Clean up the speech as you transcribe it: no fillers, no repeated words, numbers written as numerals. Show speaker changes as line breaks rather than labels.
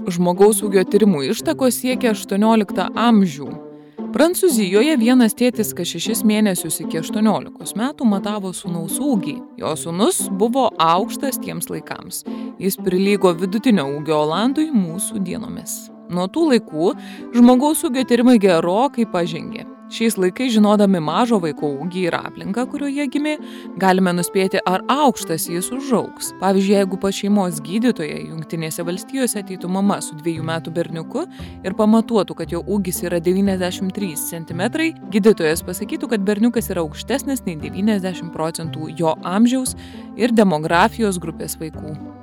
žmogaus ūgio tyrimų ištakos siekia 18 amžių. Prancūzijoje vienas tėtis kas 6 mėnesius iki 18 metų matavo sūnaus ūgį. Jo sūnus buvo aukštas tiems laikams. Jis prilygo vidutinio ūgio olandui mūsų dienomis. Nuo tų laikų žmogaus ūgio tyrimai gerokai pažengė. Šiais laikais, žinodami mažo vaiko ūgį ir aplinką, kurioje gimė, galime nuspėti, ar aukštas jis užaugs. Pavyzdžiui, jeigu pas šeimos gydytoją Jungtinėse valstijose ateitų mama su 2 metų berniuku ir pamatuotų, kad jo ūgis yra 93 cm, gydytojas pasakytų, kad berniukas yra aukštesnis nei 90% jo amžiaus ir demografijos grupės vaikų.